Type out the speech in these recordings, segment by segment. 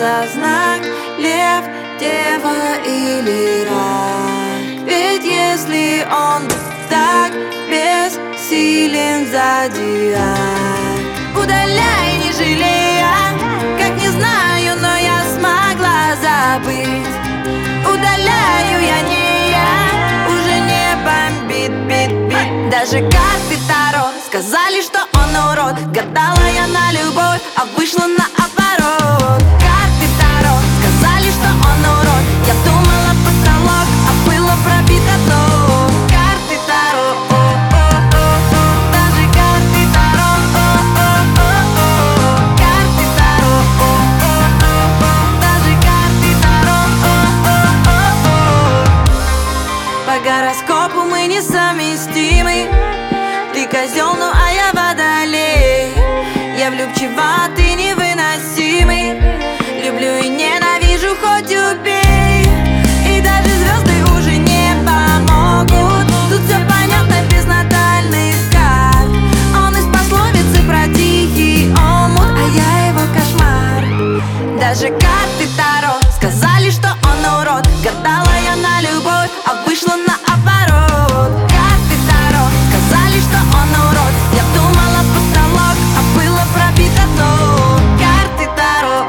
за знак? Лев, дева или рак? Ведь если он так бессилен зодиак, удаляй, не жалея, как не знаю, но я смогла забыть. Удаляю, я не я, уже не бомбит, бит. Даже карты Таро сказали, что он урод. Гадала я на любовь, а вышло наоборот. Карты Таро сказали, что он урод. Я думала потолок, а было пробито дно. Карты Таро, даже карты Таро, карты Таро, даже карты Таро. По гороскопу мы несовместимы. Ты козел, ну а я водолей. Я влюбчива, ты невыносимый. Люблю и ненавижу, хоть убей. И даже звезды уже не помогут. Тут все понятно без натальных карт. Он из пословицы про тихий омут, а я его кошмар. Даже карты Таро сказали, что он урод. Гадала я на любовь, а вышло наоборот. Карты Таро сказали, что он урод. Я думала потолок, а было пробито дно. Карты Таро,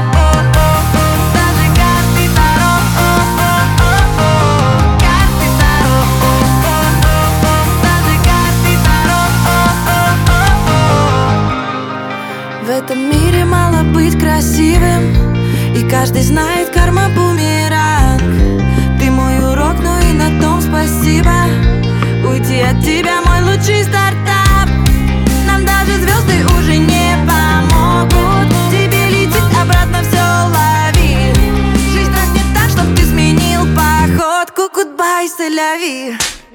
даже карты Таро, карты Таро, даже карты Таро. В этом мире мало быть красивым, и каждый знает, карма бумеранг. Ты мой урок, ну и на том спасибо. Уйти от тебя мой лучший стартап. Нам даже звезды уже не помогут. Тебе летит обратно, все лови. Жизнь дразнит так, чтоб ты сменил походку. Goodbye, c'est la vie.